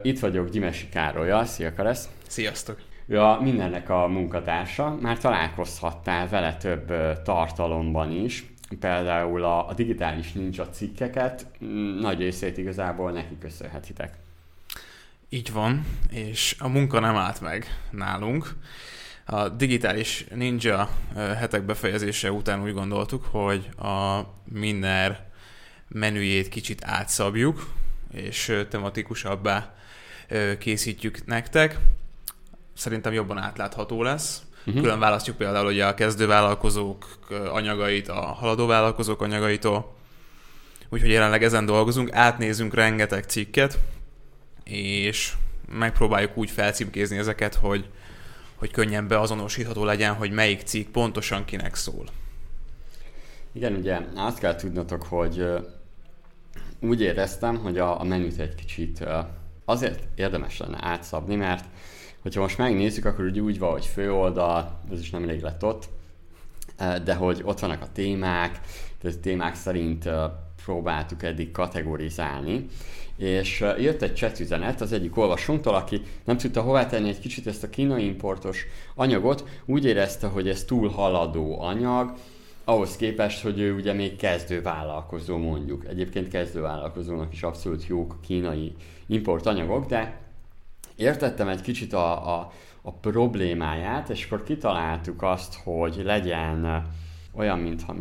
Itt vagyok Gyimesi Károllyal, szia Karesz! Sziasztok! Ő a Mindennek a munkatársa, már találkozhattál vele több tartalomban is, például a digitális ninja cikkeket nagy részét igazából neki köszönhetitek. Így van, és a munka nem állt meg nálunk. A digitális ninja hetek befejezése után úgy gondoltuk, hogy a Minner menüjét kicsit átszabjuk, és tematikusabbá készítjük nektek. Szerintem jobban átlátható lesz. Külön választjuk például ugye a kezdővállalkozók anyagait a haladó vállalkozók anyagaitól. Úgyhogy jelenleg ezen dolgozunk, átnézünk rengeteg cikket, és megpróbáljuk úgy felcímkézni ezeket, hogy könnyen beazonosítható legyen, hogy melyik cikk pontosan kinek szól. Igen, ugye azt kell tudnotok, hogy úgy éreztem, hogy a menüt egy kicsit azért érdemes lenne átszabni, mert hogyha most megnézzük, akkor ugye úgy van, hogy főoldal, ez is nem elég lett ott, de hogy ott vannak a témák, tehát a témák szerint próbáltuk eddig kategorizálni, és jött egy chat üzenet az egyik olvasónktól, aki nem tudta hová tenni egy kicsit ezt a kínai importos anyagot, úgy érezte, hogy ez túl haladó anyag, ahhoz képest, hogy ő ugye még kezdővállalkozó mondjuk. Egyébként kezdővállalkozónak is abszolút jók kínai importanyagok, de értettem egy kicsit a problémáját, és akkor kitaláltuk azt, hogy legyen olyan, mintha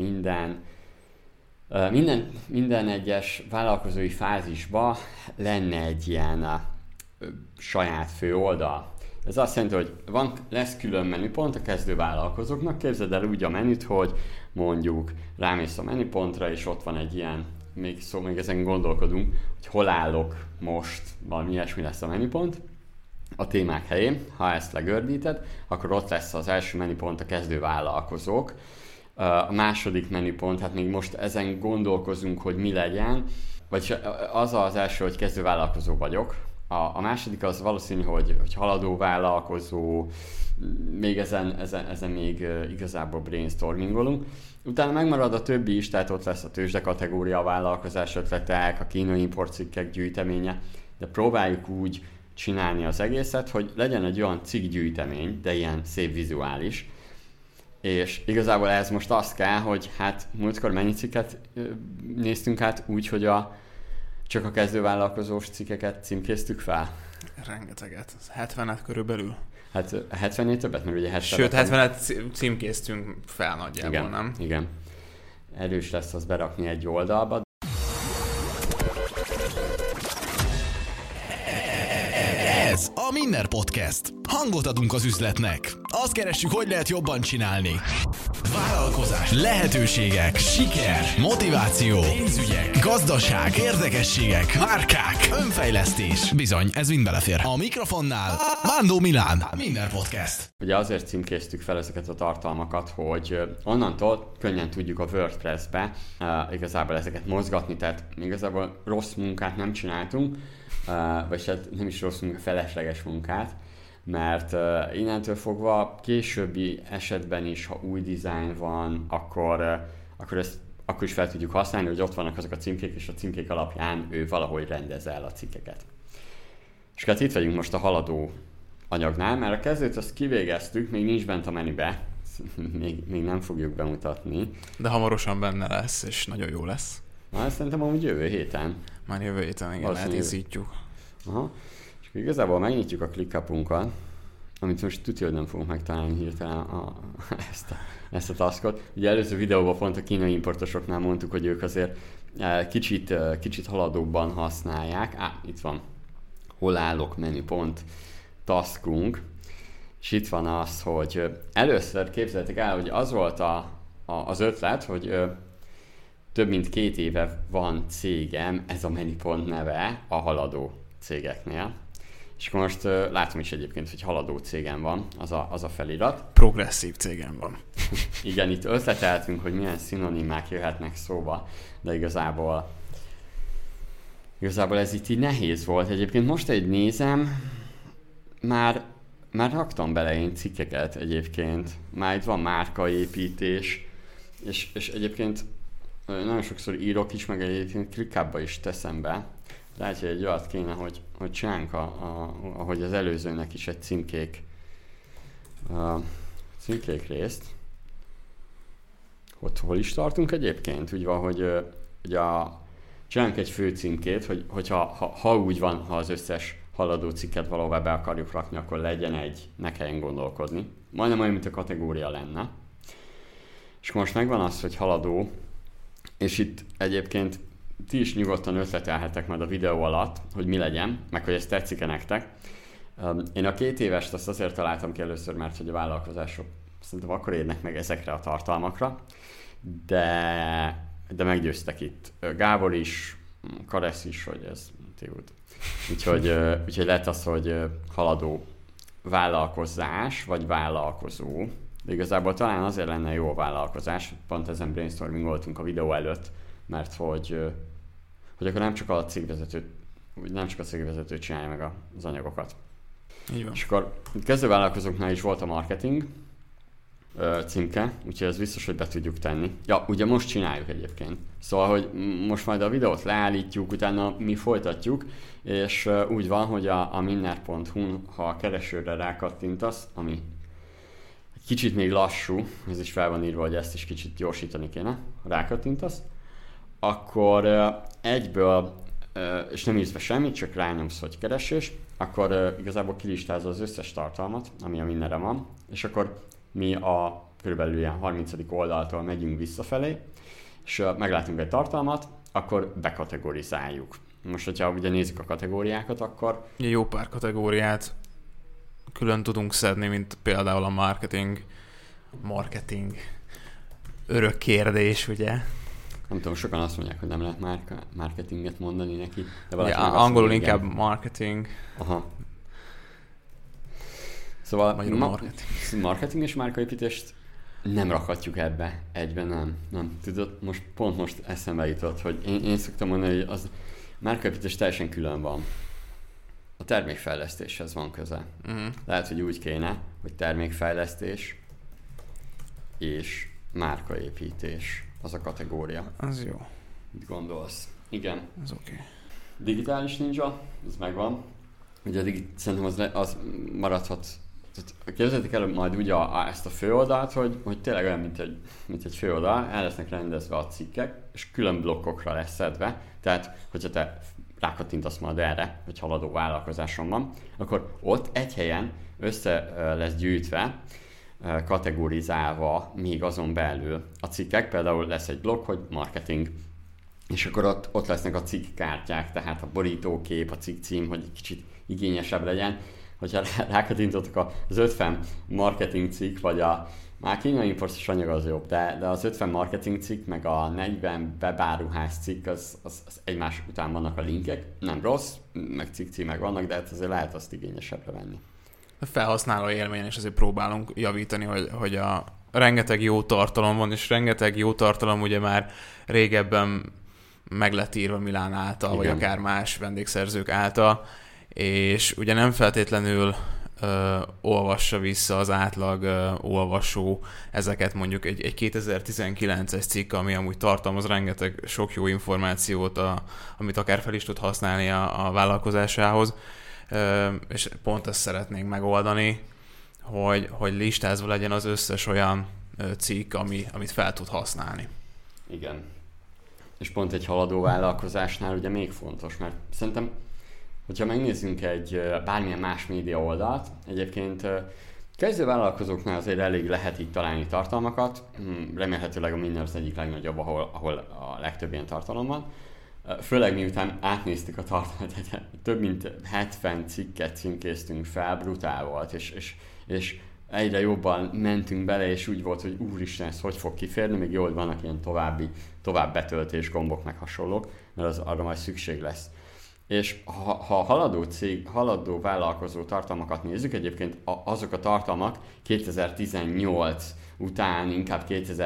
minden egyes vállalkozói fázisban lenne egy ilyen saját főoldal. Ez azt jelenti, hogy lesz külön menüpont a kezdővállalkozóknak. Képzeld el úgy a menüt, hogy mondjuk rámész a menüpontra, és ott van egy ilyen, még ezen gondolkodunk, hogy hol állok most, valami ilyesmi lesz a menüpont. A témák helyén, ha ezt legördíted, akkor ott lesz az első menüpont a kezdővállalkozók. A második menüpont, hát még most ezen gondolkozunk, hogy mi legyen, vagy az első, hogy kezdővállalkozó vagyok. A második az valószínű, hogy haladó vállalkozó, még ezen még igazából brainstormingolunk. Utána megmarad a többi is, tehát ott lesz a tőzsde kategória, a vállalkozás ötletek, a kínai importcikkek gyűjteménye, de próbáljuk úgy csinálni az egészet, hogy legyen egy olyan cikkgyűjtemény, de ilyen szép vizuális. És igazából ez most azt kell, hogy hát múltkor mennyi cikket néztünk át úgy, hogy csak a kezdővállalkozós cikkeket címkéztük fel? Rengeteget. 70-et körülbelül. Hát 70-nél többet, mert ugye 70-et... Sőt, 70-et címkéztünk fel nagyjából, igen, nem? Igen. Erős lesz az berakni egy oldalba. Ez a Minner Podcast. Hangot adunk az üzletnek. Azt keressük, hogy lehet jobban csinálni. Vállalkozás, lehetőségek, siker, motiváció, pénzügyek, gazdaság, érdekességek, márkák, önfejlesztés. Bizony, ez mind belefér. A mikrofonnál Mándó Milán, Minner Podcast. Ugye azért címkéztük fel ezeket a tartalmakat, hogy onnantól könnyen tudjuk a WordPress-be igazából ezeket mozgatni, tehát igazából rossz munkát nem csináltunk, vagy hát nem is rossz munka, felesleges munkát, mert innentől fogva későbbi esetben is, ha új dizájn van, akkor is fel tudjuk használni, hogy ott vannak azok a címkék, és a címkék alapján ő valahogy rendez el a cikkeket. És hát itt vagyunk most a haladó anyagnál, mert a kezdőt azt kivégeztük, még nincs bent a menübe, még nem fogjuk bemutatni. De hamarosan benne lesz, és nagyon jó lesz. Na, szerintem amúgy jövő héten. Már jövő héten, igen, elkészítjük. Aha. És igazából megnyitjuk a ClickUp-unkat, amit most tudja, hogy nem fogunk megtalálni hirtelen ezt a taskot. Ugye előző videóban pont a kínai importosoknál mondtuk, hogy ők azért kicsit haladóbban használják. Itt van, hol állok, menüpont, taskunk. És itt van az, hogy először képzeljétek el, hogy az volt az ötlet, hogy több mint 2 éve van cégem, ez a menüpont neve a haladó cégeknél. És akkor most látom is egyébként, hogy haladó cégem van, az a felirat. Progresszív cégem van. Igen, itt ötleteltünk, hogy milyen szinonimák jöhetnek szóba, de igazából ez itt így nehéz volt. Egyébként most egy nézem, már raktam bele én cikkeket egyébként. Már itt van márkaépítés, és egyébként nagyon sokszor írok is, meg egyébként ClickUp-ba is teszem be lehet, hogy egy olyat kéne, hogy csinálunk, ahogy az előzőnek is egy címkék részt. Hol is tartunk egyébként? Úgy van, hogy csinálunk egy fő címkét, hogyha úgy van, ha az összes haladó cikket valahová be akarjuk rakni, akkor legyen ne kelljen gondolkodni. Majdnem olyan, mint a kategória lenne. És most megvan az, hogy haladó, és itt egyébként ti is nyugodtan ötletelhetek majd a videó alatt, hogy mi legyen, meg hogy ez tetszik-e nektek. Én a 2 évest azt azért találtam ki először, mert hogy a vállalkozások szerintem akkor érnek meg ezekre a tartalmakra, de meggyőztek itt. Gábor is, Karesz is, hogy ez tévút. Úgyhogy lett az, hogy haladó vállalkozás, vagy vállalkozó. De igazából talán azért lenne jó a vállalkozás, pont ezen brainstormingoltunk a videó előtt, mert hogy akkor nem csak a cégvezető csinálja meg az anyagokat. Így van. És akkor kezdővállalkozóknál is volt a marketing címke, úgyhogy ez biztos, hogy be tudjuk tenni. Ja, ugye most csináljuk egyébként. Szóval, hogy most majd a videót leállítjuk, utána mi folytatjuk, és úgy van, hogy a minner.hu-n, ha a keresőre rákattintasz, ami egy kicsit még lassú, ez is fel van írva, hogy ezt is kicsit gyorsítani kéne, ha rákattintasz, akkor egyből, és nem írsz be semmit, csak rányomsz, hogy keresés, akkor igazából kilistázol az összes tartalmat, ami a Minnerre van, és akkor mi a körülbelül ilyen 30. oldaltól megyünk visszafelé, és meglátunk egy tartalmat, akkor bekategorizáljuk. Most, hogyha ugye nézzük a kategóriákat, akkor... Jó pár kategóriát külön tudunk szedni, mint például a marketing. Örök kérdés, ugye? Nem tudom, sokan azt mondják, hogy nem lehet marketinget mondani neki. De ja, angolul inkább marketing. Aha. Szóval marketing és márkaépítést nem rakhatjuk ebbe egyben, nem. Tudod, most eszembe jutott, hogy én szoktam mondani, hogy az márkaépítés teljesen külön van. A termékfejlesztéshez van köze. Lehet, hogy úgy kéne, hogy termékfejlesztés és márkaépítés az a kategória. Az jó. Mit gondolsz? Igen. Az oké. Digitális ninja, ez megvan. Ugye szerintem az maradhat. Képzeljétek el majd ugye ezt a főoldalt, hogy tényleg olyan, mint egy főoldal, el lesznek rendezve a cikkek, és külön blokkokra lesz szedve. Tehát, hogyha te rákattintasz majd erre, hogy haladó vállalkozáson van, akkor ott egy helyen össze lesz gyűjtve, kategorizálva még azon belül a cikkek. Például lesz egy blokk, hogy marketing, és akkor ott lesznek a cikkkártyák, tehát a borítókép, a cikkcím, hogy egy kicsit igényesebb legyen. Hogyha rákattintottok az 50 marketing cikk, vagy már kínai importos anyag az jobb, de az 50 marketing cikk, meg a 40 webáruház cikk, az egymás után vannak a linkek, nem rossz, meg cikkcímek vannak, de hát azért lehet azt igényesebbre venni. A felhasználó élmény, és azért próbálunk javítani, hogy a rengeteg jó tartalom van, és rengeteg jó tartalom ugye már régebben meg lett írva Milán által, igen, vagy akár más vendégszerzők által, és ugye nem feltétlenül olvassa vissza az átlag olvasó ezeket, mondjuk egy 2019-es cikk, ami amúgy tartalmaz rengeteg sok jó információt, amit akár fel is tud használni a vállalkozásához, és pont ezt szeretnénk megoldani, hogy listázva legyen az összes olyan cikk, amit fel tud használni. Igen. És pont egy haladó vállalkozásnál ugye még fontos, mert szerintem, hogyha megnézzünk egy bármilyen más média oldalt, egyébként kezdő vállalkozóknál azért elég lehet így találni tartalmakat, remélhetőleg a Minner az egyik legnagyobb, ahol a legtöbb ilyen tartalom van. Főleg miután átnéztük a tartalmat, több mint 70 cikket címkéztünk fel, brutál volt, és egyre jobban mentünk bele, és úgy volt, hogy úristen, ez hogy fog kiférni, még jó, hogy vannak ilyen tovább betöltés gombok, meg hasonlók, mert az arra majd szükség lesz. És ha haladó vállalkozó tartalmakat nézzük, egyébként azok a tartalmak 2018 után, inkább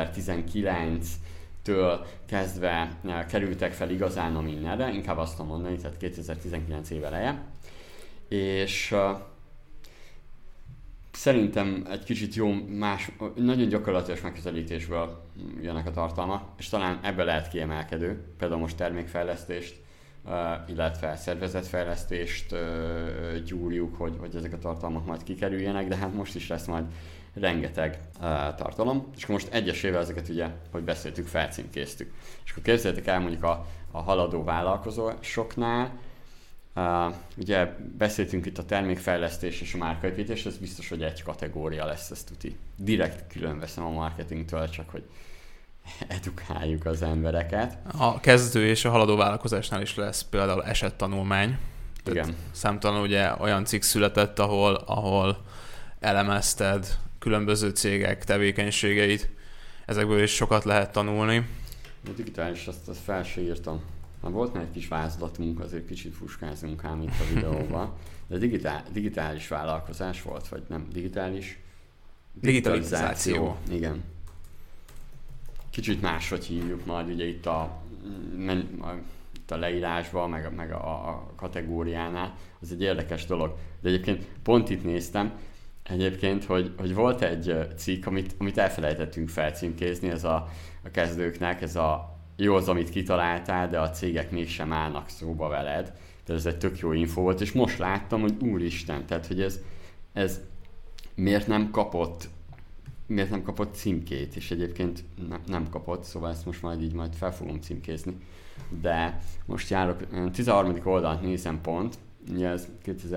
2019-től kezdve kerültek fel igazán a Minnerre, inkább azt tudom mondani, tehát 2019 év eleje. És szerintem egy kicsit jó, nagyon gyakorlatilag megközelítésből jönnek a tartalmak, és talán ebből lehet kiemelkedő, például most termékfejlesztést illetve szervezetfejlesztést gyúrjuk, hogy ezek a tartalmak majd kikerüljenek, de hát most is lesz majd rengeteg tartalom, és akkor most egyesével ezeket ugye, hogy beszéltük, felcímkéztük. És akkor képzeljétek el mondjuk a haladó vállalkozásoknál, ugye beszéltünk itt a termékfejlesztés és a márkaépítés, ez biztos, hogy egy kategória lesz, ezt tuti. Direkt külön veszem a marketingtől, csak hogy edukáljuk az embereket. A kezdő és a haladó vállalkozásnál is lesz például esettanulmány. Igen. Számtalan ugye olyan cikk született, ahol elemezted különböző cégek tevékenységeit. Ezekből is sokat lehet tanulni. A digitális, azt fel se írtam. Már volt már egy kis vázlatunk, azért kicsit fuskázunk ám itt a videóban. De digitális vállalkozás volt, vagy nem digitális? Digitalizáció. Igen. Kicsit máshogy hívjuk majd ugye itt a leírásban, meg a kategóriánál. Az egy érdekes dolog. De egyébként pont itt néztem, hogy volt egy cikk, amit elfelejtettünk felcímkézni, ez a kezdőknek, ez a jó az, amit kitaláltál, de a cégek mégsem állnak szóba veled. Tehát ez egy tök jó info volt, és most láttam, hogy úristen, tehát hogy ez miért nem kapott címkét, és egyébként nem kapott, szóval ezt most majd fel fogom címkézni. De most járok, 13. oldalt nézem pont, ugye ez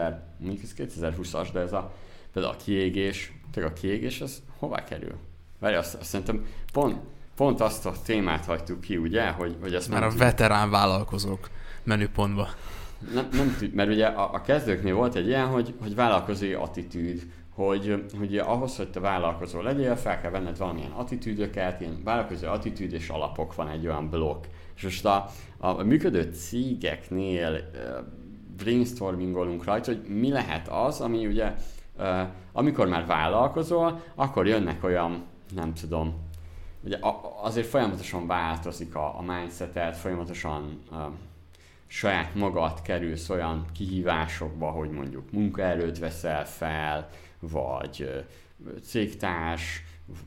2020-as, de ez például a kiégés, a kiégés az hová kerül? Várj, azt szerintem pont azt a témát hagytuk ki, ugye, hogy azt már a veterán vállalkozók menüpontba. Nem mert ugye a kezdőknél volt egy ilyen, hogy vállalkozói attitűd, hogy ahhoz, hogy te vállalkozó legyél, fel kell venned valamilyen attitűdöket, ilyen vállalkozói attitűd és alapok, van egy olyan blokk. És most a működő cégeknél brainstormingolunk rajta, hogy mi lehet az, ami ugye, amikor már vállalkozol, akkor jönnek olyan, nem tudom, ugye azért folyamatosan változik a mindsetet, folyamatosan saját magad kerülsz olyan kihívásokba, hogy mondjuk munkaerőt veszel fel, vagy cégtársat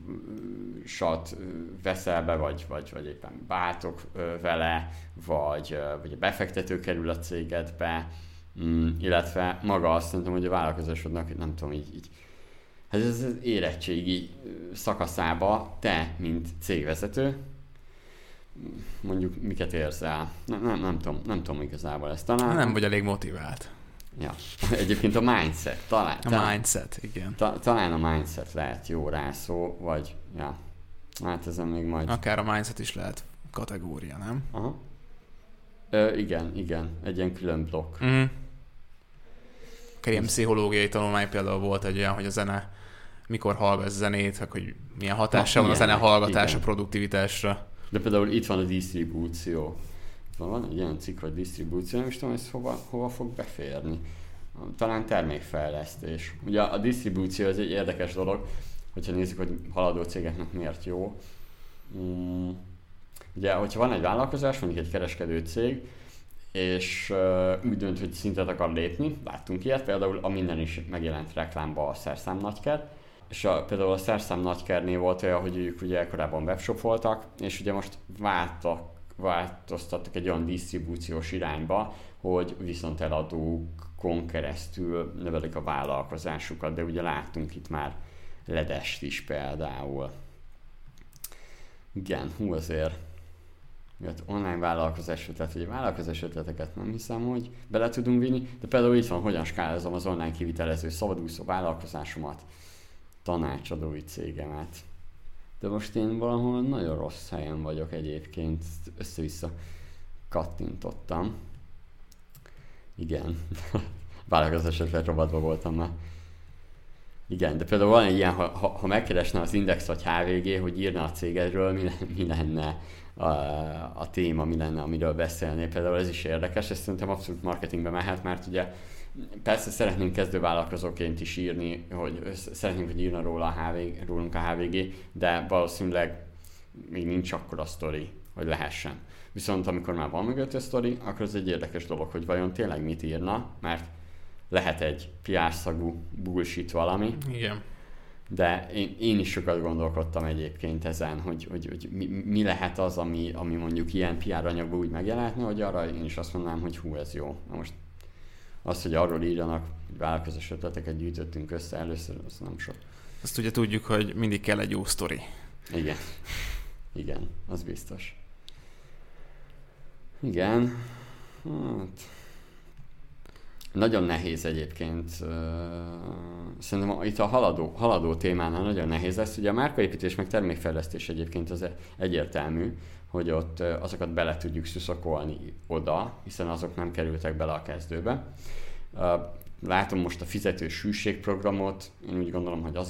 veszel be, vagy éppen váltok vele, vagy a befektető kerül a cégedbe, illetve maga azt mondtam, hogy a vállalkozásodnak, nem tudom, így hát ez az érettségi szakaszába te, mint cégvezető, mondjuk miket érzel? Nem tudom igazából ezt talán. Nem vagy elég motivált. Ja. Egyébként a mindset, talán. Mindset, igen. Talán a mindset lehet jó rászó, vagy ja. Hát ezen még majd... Akár a mindset is lehet kategória, nem? Aha. Igen. Egy ilyen külön blokk. Ilyen pszichológiai tanulmány például volt egy olyan, hogy a zene, mikor hallgatsz zenét, hogy milyen hatása van a zene hallgatása produktivitásra. De például itt van a disztribúció. Van egy ilyen cikk, vagy disztribúció, nem is tudom, ez hova fog beférni. Talán termékfejlesztés. Ugye a disztribúció az egy érdekes dolog, hogyha nézzük, hogy haladó cégeknek miért jó. Ugye, hogyha van egy vállalkozás, mondjuk egy kereskedő cég, és úgy dönt, hogy szintet akar lépni, láttunk ilyet, például a Minden is megjelent reklámba a Szerszám Nagyker, és például a Szerszám Nagykernél volt olyan, hogy ők ugye korábban webshop voltak, és ugye most változtattak egy olyan disztribúciós irányba, hogy viszont eladókon keresztül növelik a vállalkozásukat, de ugye láttunk itt már ledest is például. Igen, azért online vállalkozás ötlet, ugye vállalkozás ötleteket nem hiszem, hogy bele tudunk vinni, de például itt van, hogyan skálázom az online kivitelező szabadúszó vállalkozásomat, tanácsadói cégemet. De most én valahol nagyon rossz helyen vagyok egyébként, össze-vissza kattintottam. Igen, vállalkozás ötlet rovatban voltam már. Igen, de például van egy ilyen, ha megkeresne az Index vagy HVG, hogy írna a cégedről, mi lenne a téma, mi lenne, amiről beszélnél. Például ez is érdekes, ez szerintem abszolút marketingbe mehet, mert ugye persze szeretnénk kezdővállalkozóként is írni, hogy szeretnénk, hogy írna rólunk a HVG, de valószínűleg még nincs akkora sztori, hogy lehessen. Viszont amikor már van mögött a sztori, akkor ez egy érdekes dolog, hogy vajon tényleg mit írna, mert lehet egy PR szagú bullshit valami. Igen. De én is sokat gondolkodtam egyébként ezen, hogy mi lehet az, ami mondjuk ilyen PR anyagban úgy megjelentne, hogy arra én is azt mondanám, hogy hú, ez jó. Na most az, hogy arról írjanak, hogy vállalkozás ötleteket gyűjtöttünk össze először, az nem sok. Azt ugye tudjuk, hogy mindig kell egy jó sztori. Igen, az biztos. Igen, hát... Nagyon nehéz egyébként, szerintem itt a haladó témánál nagyon nehéz lesz. Ugye a márkaépítés meg termékfejlesztés egyébként az egyértelmű, hogy ott azokat bele tudjuk szuszakolni oda, hiszen azok nem kerültek bele a kezdőbe. Látom most a fizetős hűségprogramot, én úgy gondolom, hogy az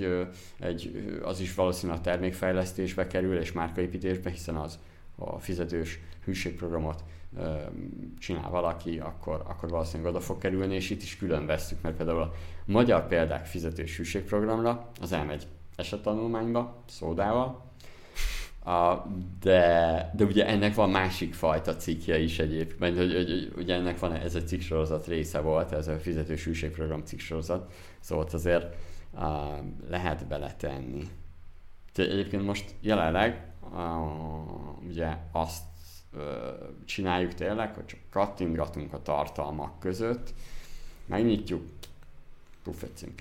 is valószínűleg a termékfejlesztésbe kerül és márkaépítésbe, hiszen az a fizetős hűségprogramot csinál valaki, akkor valószínűleg oda fog kerülni, és itt is külön vesszük, mert például a magyar példák fizetős hűségprogramra, az elmegy esettanulmányba, szódával, de ugye ennek van másik fajta cikkje is egyébként, hogy ugye ennek van ez a cikksorozat része volt, ez a fizetős hűségprogram cikksorozat, szóval azért lehet beletenni. Egyébként most jelenleg ugye azt csináljuk tényleg, hogy csak kattintgatunk a tartalmak között, megnyitjuk, egy címke.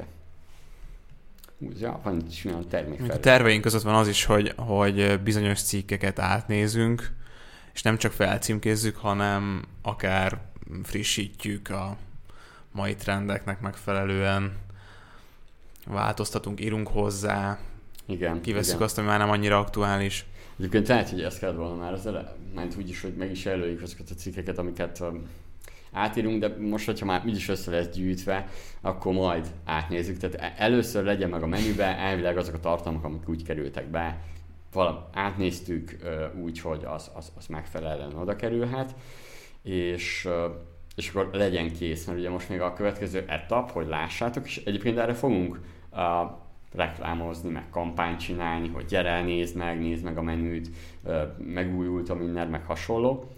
Van itt is olyan termékfejlesztés. A terveink között van az is, hogy bizonyos cikkeket átnézünk, és nem csak felcímkézzük, hanem akár frissítjük a mai trendeknek megfelelően, változtatunk, írunk hozzá, kivesszük azt, ami már nem annyira aktuális. Egyébként lehet, hogy ezt kellett volna már az mert úgyis, hogy meg is jelöljük azokat a cikkeket, amiket átírunk, de most, hogyha már úgyis össze lesz gyűjtve, akkor majd átnézzük. Tehát először legyen meg a menübe, elvileg azok a tartalmak, amik úgy kerültek be, átnéztük úgy, hogy az megfelelően oda kerülhet, és akkor legyen kész, mert ugye most még a következő etap, hogy lássátok, és egyébként erre fogunk reklámozni, meg kampányt csinálni, hogy gyere, nézd meg a menüt, megújult a minden, meg hasonló.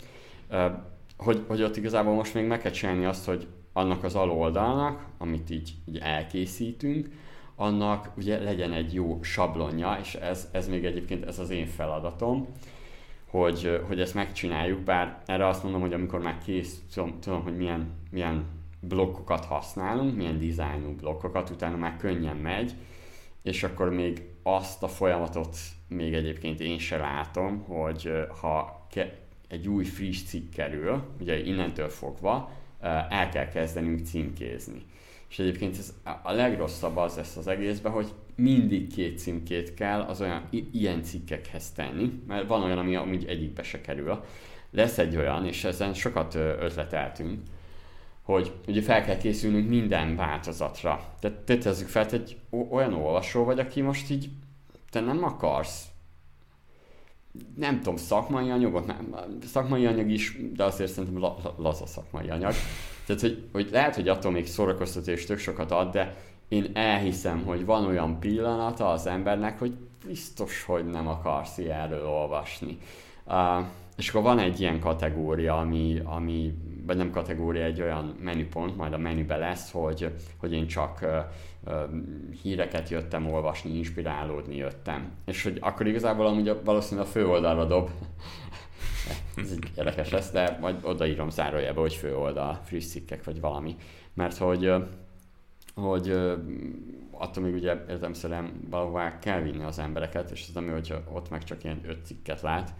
Hogy ott igazából most még meg kell csinálni azt, hogy annak az aloldalnak, amit így elkészítünk, annak ugye legyen egy jó sablonja, és ez még egyébként ez az én feladatom, hogy ezt megcsináljuk, bár erre azt mondom, hogy amikor már kész, tudom, hogy milyen blokkokat használunk, milyen dizájnú blokkokat, utána már könnyen megy, és akkor még azt a folyamatot még egyébként én se látom, hogy ha egy új friss cikk kerül, ugye innentől fogva el kell kezdenünk címkézni. És egyébként ez a legrosszabb az egészben, hogy mindig 2 címkét kell az olyan ilyen cikkekhez tenni, mert van olyan, ami amúgy egyikbe se kerül. Lesz egy olyan, és ezen sokat ötleteltünk, hogy ugye fel kell készülnünk minden változatra. Tehát tételezzük fel, hogy olyan olvasó vagy, aki most így te nem akarsz, nem tudom, szakmai anyagot, szakmai anyag is, de azért szerintem laza szakmai anyag. Tehát, hogy lehet, hogy attól még szórakoztató és tök sokat ad, de én elhiszem, hogy van olyan pillanata az embernek, hogy biztos, hogy nem akarsz ilyenről olvasni. És akkor van egy ilyen kategória, ami vagy nem kategória, egy olyan menüpont, majd a menübe lesz, hogy én csak híreket jöttem olvasni, inspirálódni jöttem. És hogy akkor igazából amúgy valószínűleg a főoldalra dob. Ez így érdekes lesz, de majd odaírom zárójelbe, hogy főoldal, friss cikkek vagy valami. Mert hogy attól még ugye értelemszerűen valahová kell vinni az embereket, és az ami, hogyha ott meg csak ilyen 5 cikket lát.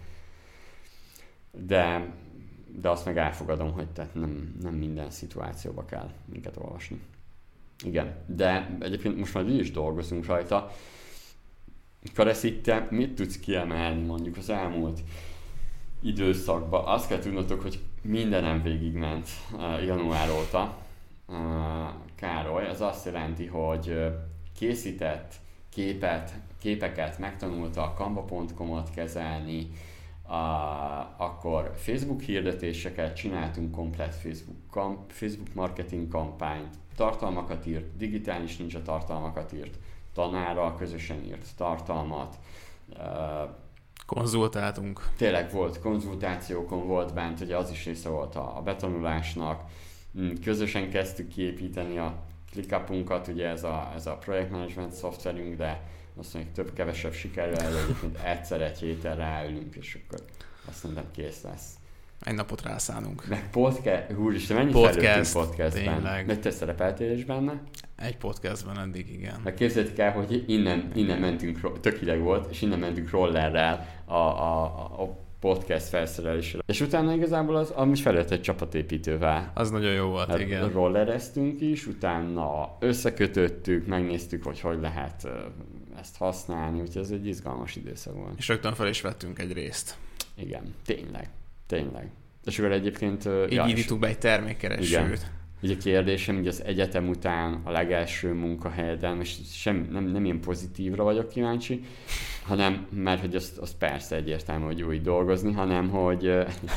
De azt meg elfogadom, hogy tehát nem minden szituációba kell minket olvasni. Igen, de egyébként most már így is dolgozunk rajta. Karesz, te mit tudsz kiemelni mondjuk az elmúlt időszakban? Azt kell tudnotok, hogy mindenem végigment január óta. Károly, ez azt jelenti, hogy készített képeket, megtanulta a canva.com-ot kezelni, akkor Facebook hirdetéseket, csináltunk komplett Facebook marketing kampányt, tartalmakat írt, digitális ninja tartalmakat írt, tanárral közösen írt tartalmat. Konzultáltunk. Tényleg volt, konzultációkon volt bent, ugye az is része volt a betanulásnak. Közösen kezdtük kiépíteni a ClickUp-unkat, ugye ez a projektmanagement szoftverünk, de azt mondjuk több-kevesebb sikerrel, egyébként egyszer egy héten ráülünk, és akkor azt mondtam, kész lesz. Egy napot rászánunk. Meg podcast, úristen, mennyi fejlődtünk podcastben? Meg te szerepeltél is benne? Egy podcastben eddig, igen. Meg képzeljétek el, hogy innen mentünk, tök hideg volt, és innen mentünk rollerrel a podcast felszerelésre. És utána igazából amit felült egy csapatépítővel. Az nagyon jó volt, hát igen. Rollereztünk is, utána összekötöttük, megnéztük, hogy lehet ezt használni, úgyhogy ez egy izgalmas időszak volt. És rögtön fel is vettünk egy részt. Igen, tényleg. És akkor egyébként... Így indítunk be egy termékkeresőt. Ugye a kérdésem, hogy az egyetem után a legelső munkahelyeden, és nem ilyen pozitívra vagyok kíváncsi, hanem, mert hogy az persze egyértelmű, hogy jó így dolgozni, hanem hogy...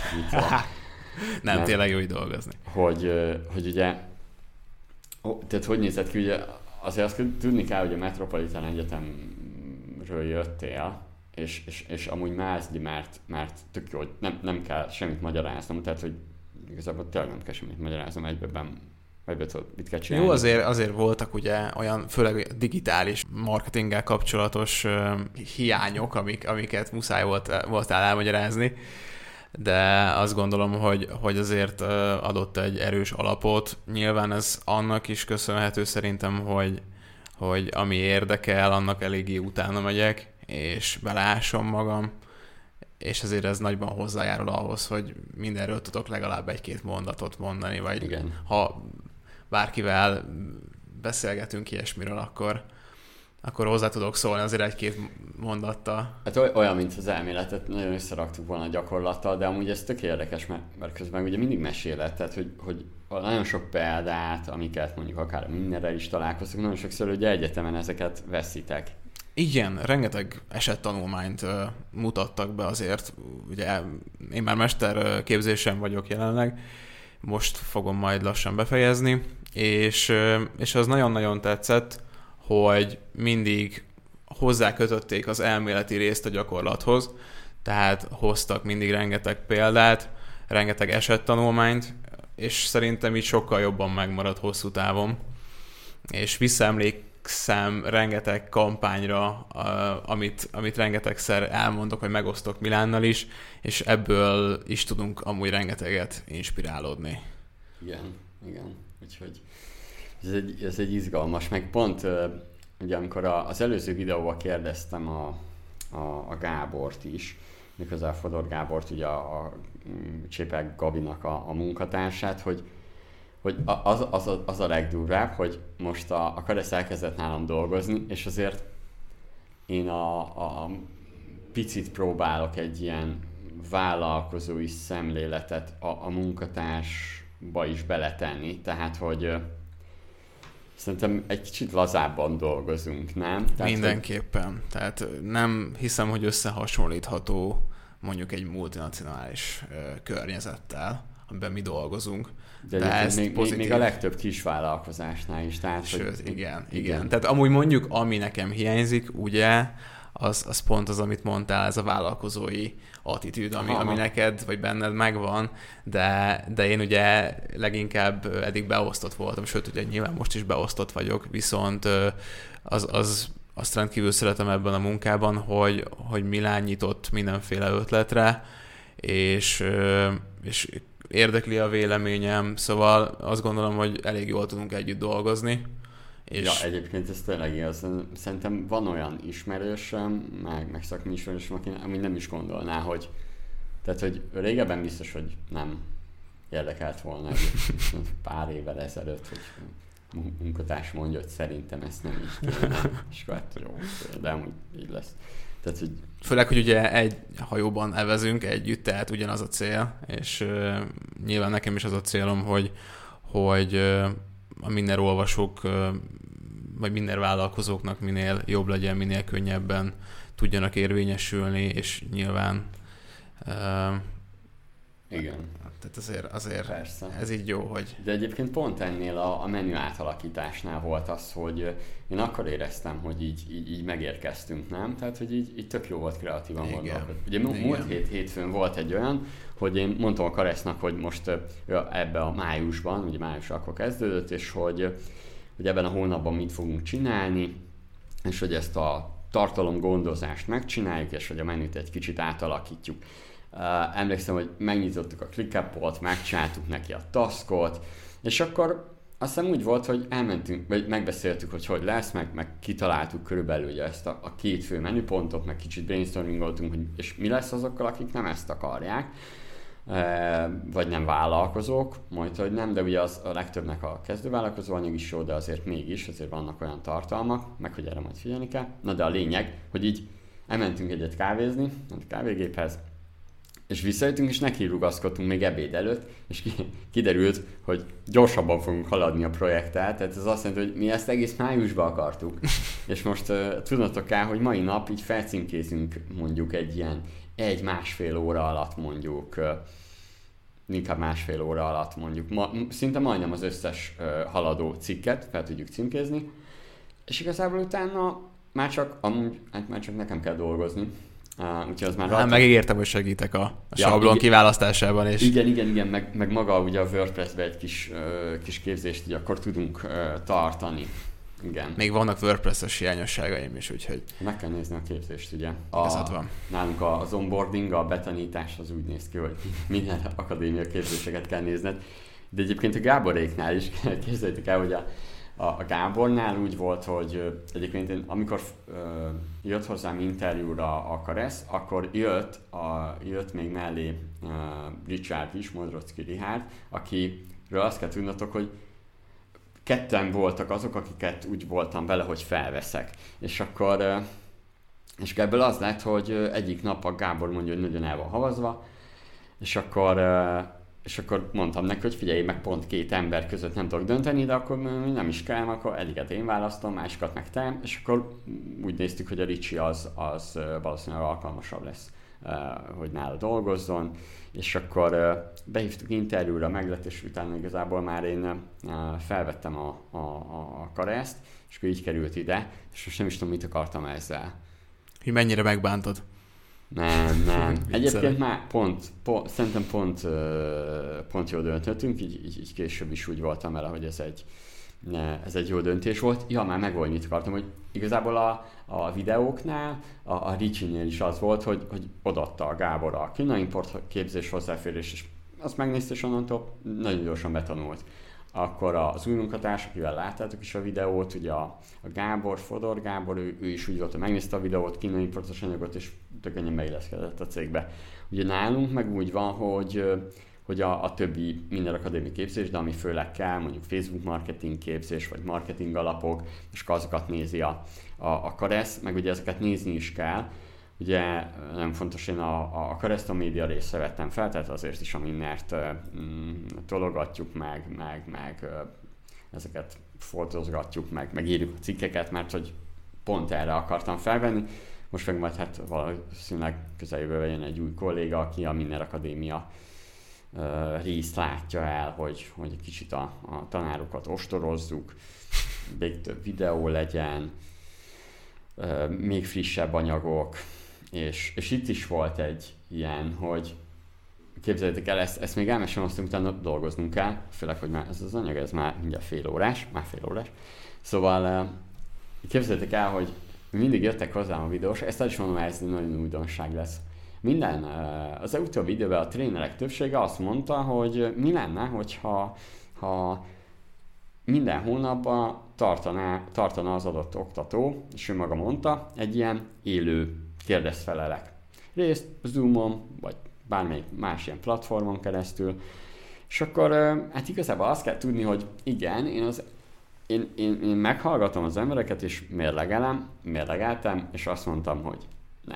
nem, tényleg jó így dolgozni. Hogy ugye... Tehát hogy nézett ki, ugye azért azt tudni kell, hogy a Metropolitan Egyetemről jöttél, és amúgy mázdi, mert tök jó, hogy nem kell semmit magyaráznom, tehát hogy igazából tényleg nem kell semmit magyaráznom, egyben tudod, mit kell csinálni. Jó, azért voltak ugye olyan, főleg digitális marketinggel kapcsolatos hiányok, amiket muszáj voltál elmagyarázni, de azt gondolom, hogy azért adott egy erős alapot. Nyilván ez annak is köszönhető szerintem, hogy ami érdekel, annak eléggé utána megyek, és beleásom magam, és azért ez nagyban hozzájárul ahhoz, hogy mindenről tudok legalább egy-két mondatot mondani, vagy igen. Ha bárkivel beszélgetünk ilyesmiről, akkor hozzá tudok szólni azért egy-két mondattal. Hát olyan, mint az elméletet, nagyon összeraktuk volna a gyakorlattal, de amúgy ez tök érdekes, mert közben ugye mindig meséled, tehát hogy nagyon sok példát, amiket mondjuk akár mindenre is találkozunk, nagyon sokszor ugye egyetemen ezeket veszitek. Igen, rengeteg esettanulmányt mutattak be azért. Ugye én már mesterképzésen vagyok jelenleg, most fogom majd lassan befejezni, és az nagyon-nagyon tetszett, hogy mindig hozzákötötték az elméleti részt a gyakorlathoz, tehát hoztak mindig rengeteg példát, rengeteg esettanulmányt, és szerintem így sokkal jobban megmarad hosszú távon. És visszaemlékszem rengeteg kampányra, amit rengetegszer elmondok, vagy megosztok Milánnal is, és ebből is tudunk amúgy rengeteget inspirálódni. Igen. Úgyhogy ez egy izgalmas, meg pont ugye amikor az előző videóban kérdeztem a Gábort is, méghozzá a Fodor Gábort, ugye a Csépek Gabinak a munkatársát, hogy az a legdurvább, hogy most a Karesz elkezdett nálam dolgozni, és azért én a picit próbálok egy ilyen vállalkozói szemléletet a munkatársba is beletenni, tehát hogy szerintem egy kicsit lazábban dolgozunk, nem? Tehát, mindenképpen. Tehát nem hiszem, hogy összehasonlítható mondjuk egy multinacionális környezettel, amiben mi dolgozunk. De ez még a legtöbb kisvállalkozásnál is. Tehát, sőt, igen. Tehát amúgy mondjuk, ami nekem hiányzik, ugye, az pont az, amit mondtál, ez a vállalkozói attitűd, ami neked, vagy benned megvan, de én ugye leginkább eddig beosztott voltam, sőt, ugye nyilván most is beosztott vagyok, viszont azt rendkívül szeretem ebben a munkában, hogy Milán nyitott mindenféle ötletre, és érdekli a véleményem, szóval azt gondolom, hogy elég jól tudunk együtt dolgozni. És... Ja, egyébként ez tényleg igaz. Szerintem van olyan ismerősöm, meg szakmai ismerősöm, ami nem is gondolná, hogy... Tehát, hogy régebben biztos, hogy nem érdekelt volna pár évvel ezelőtt, hogy munkatárs mondja, hogy szerintem ezt nem is kéne. És akkor hát jó, de amúgy így lesz. Tehát, hogy... Főleg, hogy ugye egy hajóban evezünk együtt, tehát ugyanaz a cél, és nyilván nekem is az a célom, hogy a minden olvasók, vagy minden vállalkozóknak minél jobb legyen, minél könnyebben tudjanak érvényesülni, és nyilván igen. Tehát azért persze. Ez így jó, hogy... De egyébként pont ennél a menü átalakításnál volt az, hogy én akkor éreztem, hogy így megérkeztünk, nem? Tehát, hogy így tök jó volt kreatívan gondolkodni. Ugye múlt hétfőn volt egy olyan, hogy én mondtam a Karesznak, hogy most ebbe a májusban, ugye május akkor kezdődött, és hogy hogy ebben a hónapban mit fogunk csinálni, és hogy ezt a tartalomgondozást megcsináljuk, és hogy a menüt egy kicsit átalakítjuk. Emlékszem, hogy megnyitottuk a ClickUp-ot, megcsináltuk neki a taskot, és akkor azt hiszem úgy volt, hogy elmentünk, vagy megbeszéltük, hogy lesz, meg kitaláltuk körülbelül ugye ezt a két fő menüpontot, meg kicsit brainstormingoltunk, hogy és mi lesz azokkal, akik nem ezt akarják, vagy nem vállalkozók, majd hogy nem, de ugye az a legtöbbnek a kezdővállalkozó anyag is jó, de azért mégis, azért vannak olyan tartalmak, meg hogy erre majd figyelni kell. Na de a lényeg, hogy így elmentünk egyet kávézni, a kávégéphez, és visszajöttünk, és neki rugaszkodtunk még ebéd előtt, és kiderült, hogy gyorsabban fogunk haladni a projekttel, tehát ez azt jelenti, hogy mi ezt egész májusban akartuk. És most tudnotok kell, hogy mai nap így felcímkézünk mondjuk egy ilyen 1-1,5 óra alatt mondjuk, inkább 1,5 óra alatt mondjuk, szinte majdnem az összes haladó cikket fel tudjuk címkézni, és igazából utána már csak nekem kell dolgozni. Úgyhogy az már megígértem, hogy segítek a sablon kiválasztásában. És... Igen, meg maga ugye a WordPress-be egy kis képzést így akkor tudunk tartani. Igen. Még vannak WordPress-es hiányosságaim is, úgyhogy... Meg kell nézni a képzést, ugye. Igazad van. Nálunk az onboarding, a betanítás az úgy néz ki, hogy minden akadémia képzéseket kell nézned. De egyébként a Gáboréknál is képzeljétek el, hogy a Gábornál úgy volt, hogy egyébként én, amikor jött hozzám interjúra a Karesz, akkor jött még mellé Richard is, Modrocki Richard, akiről azt kell tudnotok, hogy ketten voltak azok, akiket úgy voltam vele, hogy felveszek. És akkor és ebből az lett, hogy egyik nap a Gábor mondja, hogy nagyon el van havazva, és akkor mondtam neki, hogy figyelj, meg pont 2 ember között nem tudok dönteni, de akkor nem is kell, akkor egyiket én választom, másikat meg te, és akkor úgy néztük, hogy a Ricsi az valószínűleg alkalmasabb lesz, hogy nála dolgozzon, és akkor behívtuk interjúra, meglett, és utána igazából már én felvettem a Kareszt, és akkor így került ide, és most nem is tudom, mit akartam ezzel. Hogy mennyire megbántod? Nem. Egyébként már szerintem pont jól döntöttünk, így később is úgy voltam vele, hogy ez egy jó döntés volt. Ja, már megvolt, mit akartam, hogy igazából a videóknál, a Ricsinél is az volt, hogy odaadta a Gábor a Kína import képzés hozzáférés, és azt megnézte, és onnantól nagyon gyorsan betanult. Akkor az új munkatárs, akivel láttátok is a videót, ugye a Gábor, Fodor Gábor, ő is úgy volt, hogy megnézte a videót, kínai importos anyagot, és tök könnyen beilleszkedett a cégbe. Ugye nálunk meg úgy van, hogy a többi minden akadémiai képzés, de ami főleg kell, mondjuk Facebook marketing képzés, vagy marketing alapok, és azokat nézi a Karesz, meg ugye ezeket nézni is kell. Ugye nagyon fontos, én a Kareszt a média részre vettem fel, tehát azért is a Minnert tologatjuk meg ezeket fotózgatjuk meg írjuk a cikkeket, mert hogy pont erre akartam felvenni. Most meg majd hát valószínűleg közeljövőben jön egy új kolléga, aki a Minner Akadémia részt látja el, hogy egy kicsit a tanárokat ostorozzuk, még több videó legyen, még frissebb anyagok, és itt is volt egy ilyen, hogy képzeljétek el, ezt még elmesem, aztán utána dolgoznunk kell, főleg, hogy már ez az anyag, ez már mindjárt fél órás. Szóval képzeljétek el, hogy mindig jöttek hozzám a videós, ezt el is mondom, ez nagyon újdonság lesz. Az utóbbi időben a trénerek többsége azt mondta, hogy mi lenne, hogyha minden hónapban tartana az adott oktató, és ő maga mondta, egy ilyen élő kérdezfelelek részt Zoomon, vagy bármelyik más ilyen platformon keresztül, és akkor hát igazából azt kell tudni, hogy igen, én meghallgatom az embereket, és mérlegeltem, és azt mondtam, hogy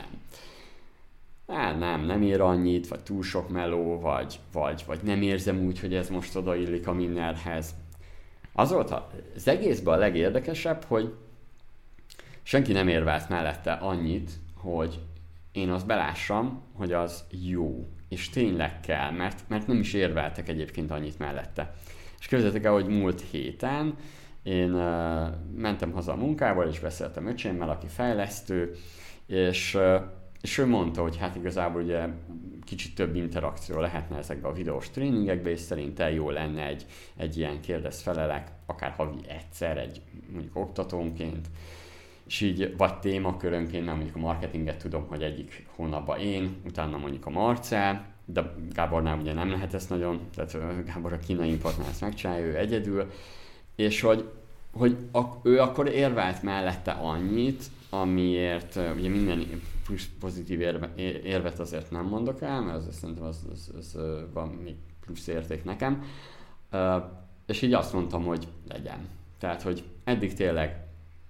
nem ér annyit, vagy túl sok meló, vagy nem érzem úgy, hogy ez most odaillik a Minnerhez. Az volt az egészben a legérdekesebb, hogy senki nem érvelt mellette annyit, hogy én azt belássam, hogy az jó, és tényleg kell, mert nem is érveltek egyébként annyit mellette. És képzeljétek el, hogy múlt héten én mentem haza a munkából, és beszéltem öcsémmel, aki fejlesztő, és És ő mondta, hogy hát igazából ugye kicsit több interakció lehetne ezekben a videós tréningekben, és szerintem jó lenne egy ilyen kérdez-felelek, akár havi egyszer, mondjuk oktatónként, és így vagy témakörönként, mert mondjuk a marketinget tudom, hogy egyik hónapban én, utána mondjuk a Marcell, de Gábornál ugye nem lehet ezt nagyon, tehát Gábor a kínai importnál ezt megcsinálja, ő egyedül, és hogy ő akkor érvelt mellette annyit, amiért ugye minden pozitív érvet azért nem mondok el, mert azért szerintem az van még plusz érték nekem, és így azt mondtam, hogy legyen. Tehát, hogy eddig tényleg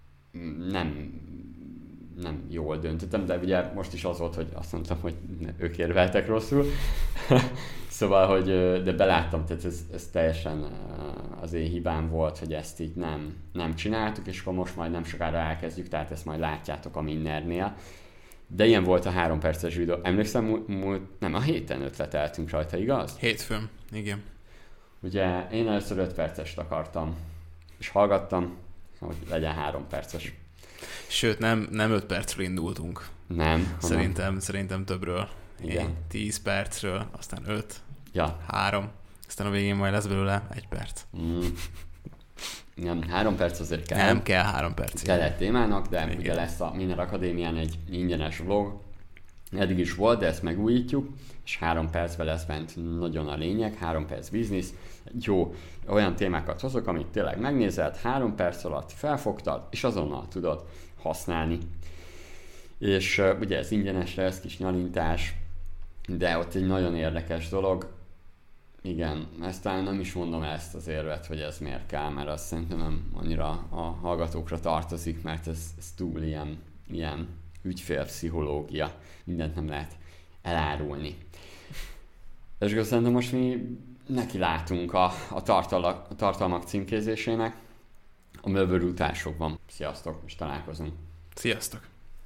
nem jól döntöttem, de ugye most is az volt, hogy azt mondtam, hogy ők érveltek rosszul. Szóval, hogy de beláttam, tehát ez teljesen az én hibám volt, hogy ezt így nem csináltuk, és akkor most majd nem sokára elkezdjük, tehát ezt majd látjátok a Minnernél. De ilyen volt a 3 perces videó. Emlékszem, a héten ötleteltünk rajta, igaz? Hétfőn, igen. Ugye én először 5 percest akartam, és hallgattam, hogy legyen 3 perces. Sőt, nem 5 percről indultunk. Nem. Szerintem többről. Igen. 10 percről, aztán 5, ja. 3, aztán a végén majd lesz belőle 1 perc. Nem, 3 perc azért kell. Nem kell 3 perc. Kell egy témának, de ugye lesz a Minner Akadémián egy ingyenes vlog. Eddig is volt, de ezt megújítjuk, és 3 percben lesz bent nagyon a lényeg, 3 perc biznisz. Jó, olyan témákat hozok, amit tényleg megnézed, 3 perc alatt felfogtad, és azonnal tudod használni. És ugye ez ingyenes lesz, kis nyalintás, de ott egy nagyon érdekes dolog. Igen, ezt talán nem is mondom ezt az érvet, hogy ez miért kell, mert azt szerintem nem annyira a hallgatókra tartozik, mert ez túl ilyen ügyfélpszichológia, mindent nem lehet elárulni. És akkor szerintem most mi neki látunk a tartalmak címkézésének a möbölutásokban. Sziasztok, és találkozunk. Sziasztok!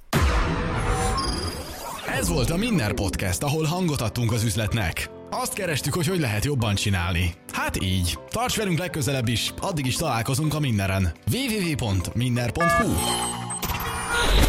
Ez volt a Minner Podcast, ahol hangot adtunk az üzletnek. Azt kerestük, hogy lehet jobban csinálni. Hát így. Tarts velünk legközelebb is, addig is találkozunk a Minneren. www.minner.hu